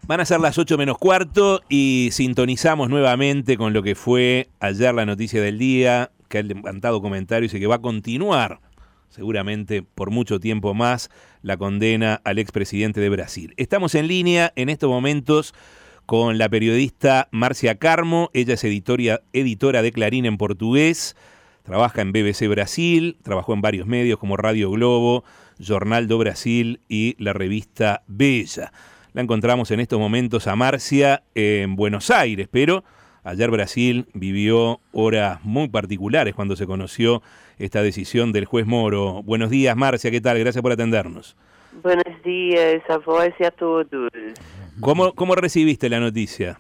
Van a ser las 8 menos cuarto y sintonizamos nuevamente con lo que fue ayer la noticia del día, que ha levantado comentarios y que va a continuar seguramente por mucho tiempo más la condena al expresidente de Brasil. Estamos en línea en estos momentos con la periodista Marcia Carmo. Ella es editora de Clarín en portugués, trabaja en BBC Brasil, trabajó en varios medios como Radio Globo, Jornal do Brasil y la revista Bella. La encontramos en estos momentos a Marcia en Buenos Aires, pero ayer Brasil vivió horas muy particulares cuando se conoció esta decisión del juez Moro. Buenos días, Marcia, ¿qué tal? Gracias por atendernos. Buenos días a vos y a todos. ¿Cómo recibiste la noticia?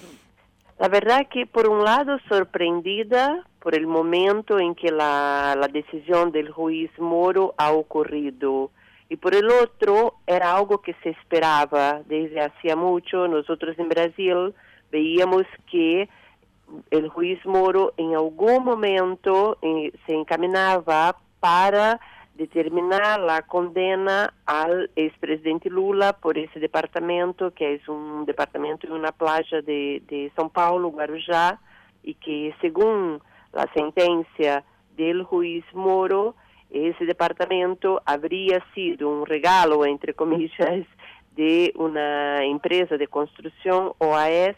La verdad que por un lado sorprendida por el momento en que la decisión del juez Moro ha ocurrido. Y por el otro, era algo que se esperaba desde hacía mucho. Nosotros en Brasil veíamos que el juez Moro en algún momento se encaminaba para determinar la condena al expresidente Lula por ese departamento, que es un departamento en una playa de São Paulo, Guarujá, y que según la sentencia del juez Moro, ese departamento habría sido un regalo, entre comillas, de una empresa de construcción OAS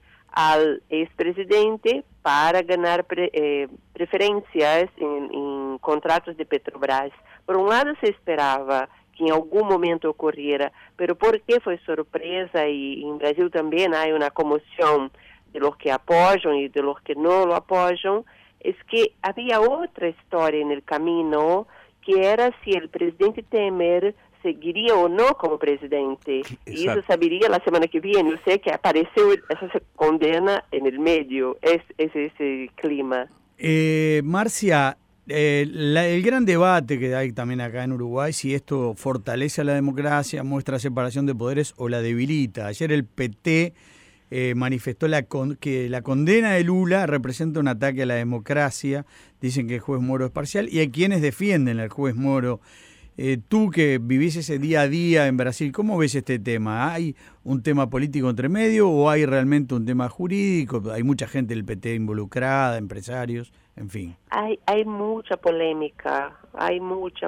al expresidente para ganar preferencias en contratos de Petrobras. Por un lado se esperaba que en algún momento ocurriera, pero ¿por qué fue sorpresa? Y en Brasil también hay una conmoción de los que apoyan y de los que no lo apoyan. Es que había otra historia en el camino, que era si el presidente Temer seguiría o no como presidente. Exacto. Y eso sabería la semana que viene. Yo sé que apareció esa condena en el medio. Es ese clima. Marcia, el gran debate que hay también acá en Uruguay, si esto fortalece a la democracia, muestra separación de poderes o la debilita. Ayer el PT manifestó que la condena de Lula representa un ataque a la democracia. Dicen que el juez Moro es parcial y hay quienes defienden al juez Moro. Tú que vivís ese día a día en Brasil, ¿cómo ves este tema? ¿Hay un tema político entre medio o hay realmente un tema jurídico? Hay mucha gente del PT involucrada, empresarios, en fin. Hay mucha polémica, hay mucha.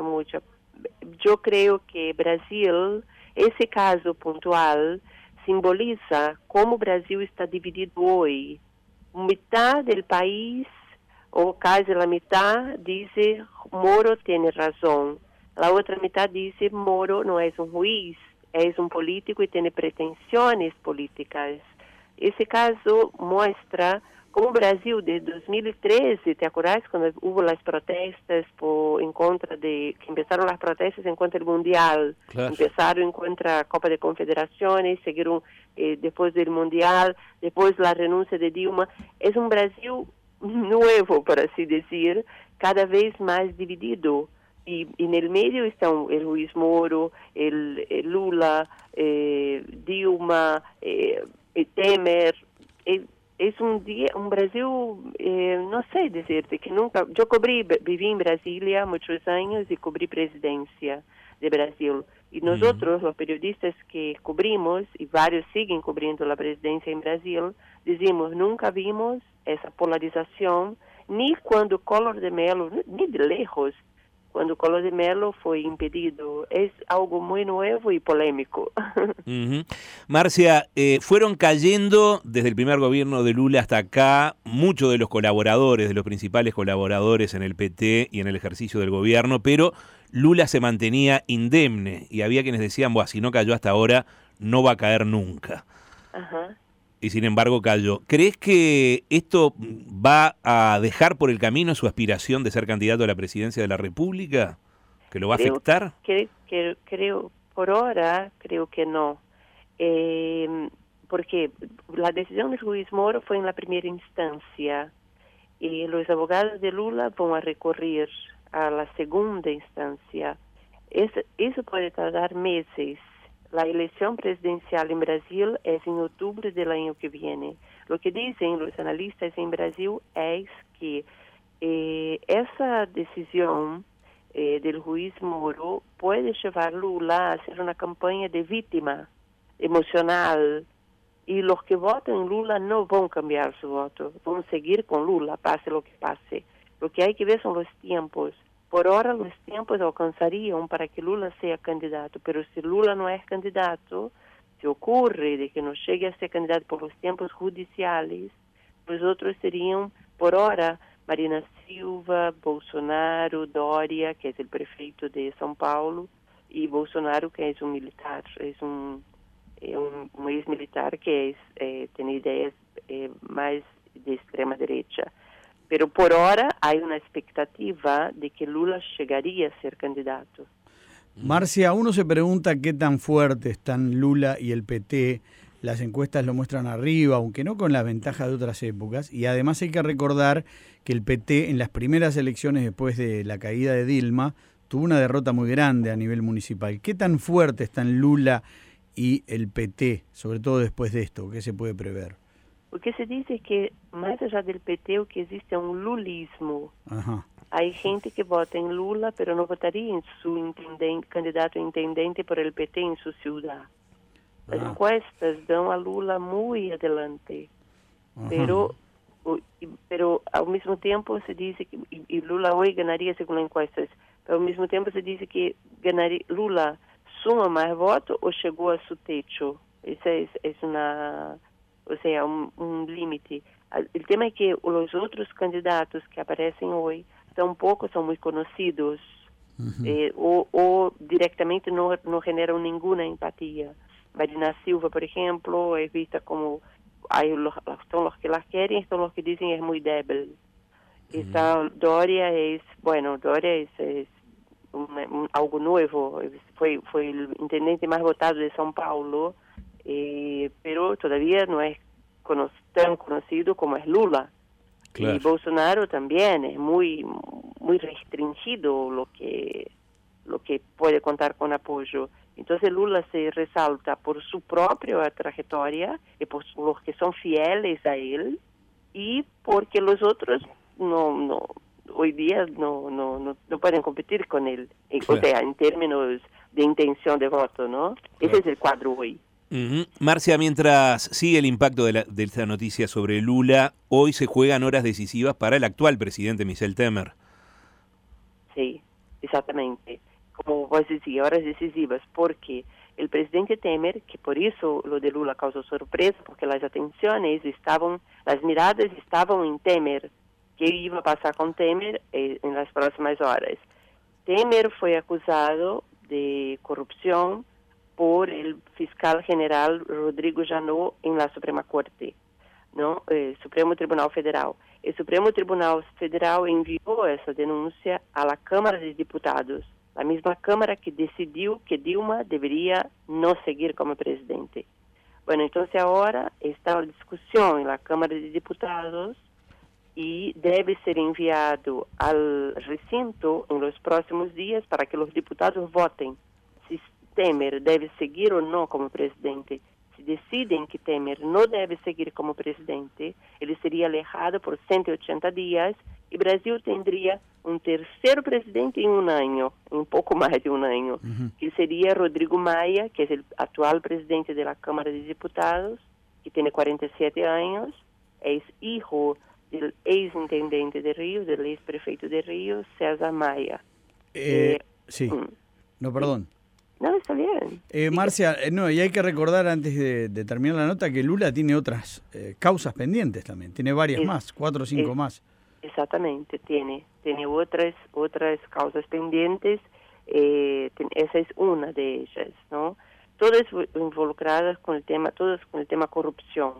Yo creo que Brasil, ese caso puntual, simboliza cómo Brasil está dividido hoy. Mitad del país, o casi la mitad, dice Moro tiene razón. La otra mitad dice Moro no es un juez, es un político y tiene pretensiones políticas. Ese caso muestra cómo Brasil desde 2013, ¿te acuerdas cuando hubo las protestas en contra que empezaron las protestas en contra del Mundial? Claro. Empezaron en contra la Copa de Confederaciones, siguieron después del Mundial, después la renuncia de Dilma. Es un Brasil nuevo, por así decir, cada vez más dividido. Y en el medio están el juez Moro, el Lula, Dilma, Temer. Es un Brasil, no sé decirte, que nunca... Yo viví en Brasilia muchos años y cubrí presidencia de Brasil. Y nosotros, los periodistas que cubrimos, y varios siguen cubriendo la presidencia en Brasil, decimos, nunca vimos esa polarización, ni cuando Collor de Mello, ni de lejos, cuando Collor de Mello fue impedido. Es algo muy nuevo y polémico. Marcia, fueron cayendo desde el primer gobierno de Lula hasta acá muchos de los colaboradores, de los principales colaboradores en el PT y en el ejercicio del gobierno, pero Lula se mantenía indemne y había quienes decían, bueno, si no cayó hasta ahora, no va a caer nunca. Ajá. Y sin embargo cayó. ¿Crees que esto va a dejar por el camino su aspiración de ser candidato a la presidencia de la República? ¿Que lo va a afectar? Creo, por ahora, creo que no. Porque la decisión del juez Moro fue en la primera instancia y los abogados de Lula van a recurrir a la segunda instancia. Eso puede tardar meses. La elección presidencial en Brasil es en octubre del año que viene. Lo que dicen los analistas en Brasil es que esa decisión del juez Moro puede llevar Lula a hacer una campaña de víctima emocional. Y los que votan en Lula no van a cambiar su voto, van a seguir con Lula, pase lo que pase. Lo que hay que ver son los tiempos. Por ahora los tiempos alcanzarían para que Lula sea candidato, pero si Lula no es candidato, si ocurre de que no llegue a ser candidato por los tiempos judiciales, los otros serían, por ahora, Marina Silva, Bolsonaro, Doria, que es el prefeito de São Paulo, y Bolsonaro, que es un militar, es un ex-militar que tiene ideas más de extrema derecha. Pero por ahora hay una expectativa de que Lula llegaría a ser candidato. Marcia, uno se pregunta qué tan fuertes están Lula y el PT. Las encuestas lo muestran arriba, aunque no con la ventaja de otras épocas. Y además hay que recordar que el PT en las primeras elecciones después de la caída de Dilma tuvo una derrota muy grande a nivel municipal. ¿Qué tan fuertes están Lula y el PT, sobre todo después de esto? ¿Qué se puede prever? Porque se dice que más allá del PT o que existe un lulismo. Ajá. Hay gente que vota en Lula, pero no votaría en su candidato a intendente por el PT en su ciudad. Las encuestas dan a Lula muy adelante, pero al mismo tiempo se dice que y Lula hoy ganaría según las encuestas, pero al mismo tiempo se dice que Lula suma más votos o llegó a su techo. Esa es una, o sea, un límite. El tema es que los otros candidatos que aparecen hoy tampoco son muy conocidos o directamente no generan ninguna empatía. Marina Silva, por ejemplo, es vista como son los que la quieren, son los que dicen es muy débil. Doria es algo nuevo, fue el intendente más votado de São Paulo, pero todavía no es tan conocido como es Lula. Claro. Y Bolsonaro también es muy restringido lo que puede contar con apoyo. Entonces Lula se resalta por su propia trayectoria y por los que son fieles a él y porque los otros hoy día no pueden competir con él, claro. O sea, en términos de intención de voto, ¿no? Claro. Ese es el cuadro hoy. Marcia, mientras sigue el impacto de esta noticia sobre Lula, hoy se juegan horas decisivas para el actual presidente Michel Temer. Sí, exactamente. Como vos decís, horas decisivas, porque el presidente Temer, que por eso lo de Lula causó sorpresa, porque las miradas estaban en Temer, qué iba a pasar con Temer en las próximas horas. Temer fue acusado de corrupción por el fiscal general Rodrigo Janot en la Suprema Corte, ¿no? Supremo Tribunal Federal. El Supremo Tribunal Federal envió esa denuncia a la Cámara de Diputados, la misma Cámara que decidió que Dilma debería no seguir como presidente. Bueno, entonces ahora está la discusión en la Cámara de Diputados y debe ser enviado al recinto en los próximos días para que los diputados voten si Temer debe seguir o no como presidente. Si deciden que Temer no debe seguir como presidente, él sería alejado por 180 días y Brasil tendría un tercer presidente en un año, un poco más de un año, que sería Rodrigo Maia, que es el actual presidente de la Cámara de Diputados, que tiene 47 años, es hijo del ex-intendente de Río, del ex-prefeito de Río, César Maia. Sí, no, perdón. No, está bien. Marcia, y hay que recordar antes de terminar la nota que Lula tiene otras causas pendientes también, tiene varias más, 4 o 5 más. Exactamente, tiene otras causas pendientes, esa es una de ellas, ¿no? Todas involucradas con el tema, todas con el tema corrupción,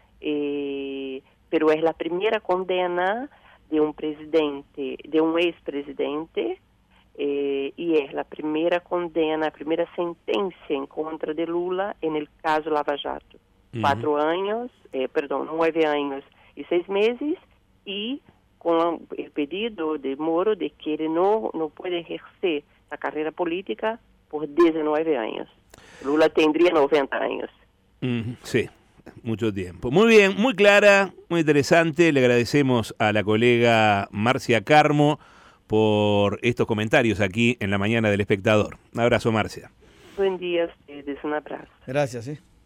pero es la primera condena de un presidente, de un expresidente, y es la primera condena, la primera sentencia en contra de Lula en el caso Lava Jato. 9 años y 6 meses, y con el pedido de Moro de que él no puede ejercer la carrera política por 19 años. Lula tendría 90 años. Sí, mucho tiempo. Muy bien, muy clara, muy interesante. Le agradecemos a la colega Marcia Carmo por estos comentarios aquí en La Mañana del Espectador. Un abrazo, Marcia. Buen día a ustedes, un abrazo. Gracias.